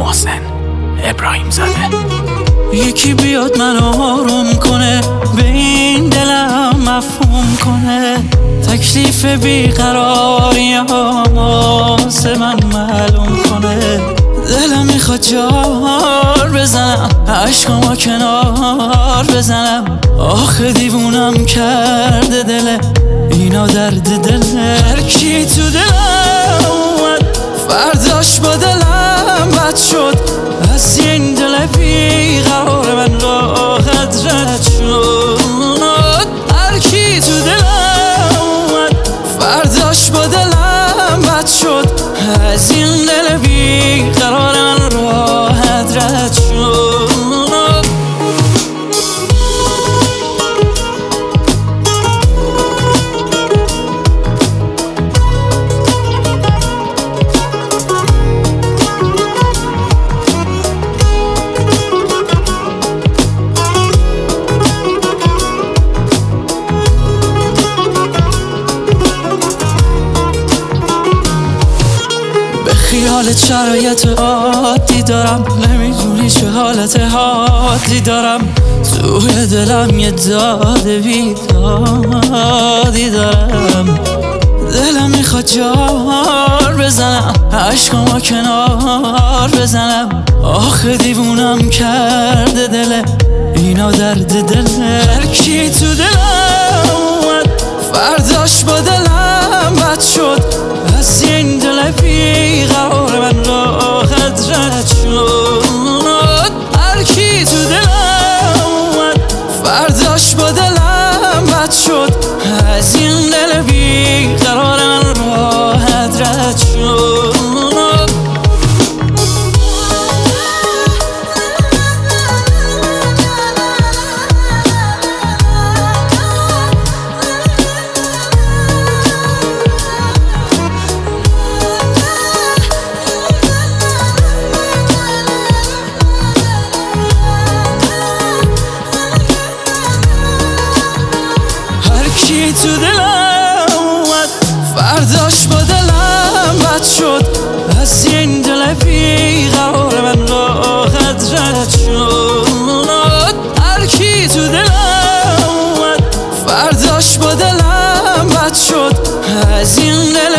محسن ابراهیم زاده. یکی بیاد منو آروم کنه، به این دلم مفهوم کنه، تکلیف بیقراری واسه من معلوم کنه. دلم میخواد جار بزنم، عشقامو کنار بزنم، آخه دیوونم کرده دل اینا درد دله. هر کی تو دلم اومد فرداش با دلم بد شد، از این دل بیقرار من راحت رد شد. هر کی تو دلم اومد فرداش با دلم بد شد، از این دل بیقرار من راحت رد شد. خیالت شرایط عادی دارم، نمیدونی چه حالت حادی دارم، توی دلم یه داد بیدادی دارم. دلم میخواد جار بزنم، عشقامو کنار بزنم، آخه دیوونم کرده دل اینا درد دله. هر کی تو دلم اومد فرداش با دلم بد شد، از این دل بیقرار من راحت رد شد. هر کی تو دلم اومد فرداش با دلم بد شد، از این دل بیقرار من راحت رد شد. کی تو دلم اومد فرداش با دلم بد شد، از این دل بیقرار من راحت رد شد. هر کی تو دلم اومد فرداش با دلم بد شد، از این دل